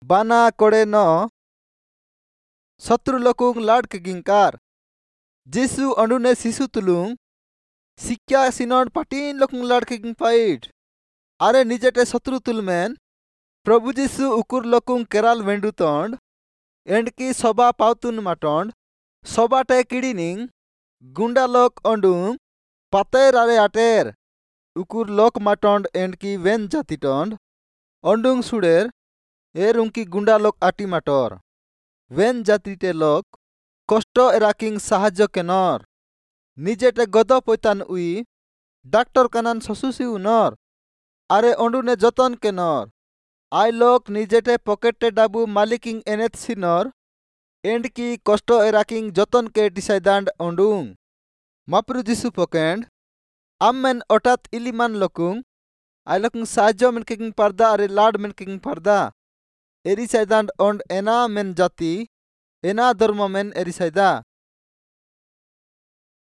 बाना कोड़े न शत्रु लोकुंग लाड के गिंकार जिसु अंडुने सिसु तुलुंग सिक्या सिनोड पाटीन लोकुंग लाड के गिंग पाइट अरे निजेटे शत्रु तुलमेन प्रभु जिसु उकुर लोकुंग केराल वेंडु तोंड एंड की सोबा पावतुन माटोंड सोबाटे किड़ीनिंग गुंडा लोक अंडुंग पातेर आरे आटेर उकुर लोक माटोंड एंड की वेन जातिटोंड अंडुंग सुडेर एर उनकी गुंडा लोक आटी माटोर वेन जातिटे लोक कष्ट एराकिंग साहाज्य केनर निजेटे गदो पोइतान उई डाक्टर कनान ससुसी उनर आरे अंडुने जतन केनर आई लोक निजेटे पॉकेटे डाबू मालिकिंग एनेत सिनर एंड की कष्ट एराकिंग जतन के डिसाइडांड अंडुंग माप्रू जिसु पोकेंड आमेन ओटात इलिमान लोकुंग आई लोकुंग साहाज्य मेन किंग पर्दा अरे लाड मेन किंग पर्दा एरिसाइदांड ओंड एना मेन जाति एना धर्म मेन एरिसाइदा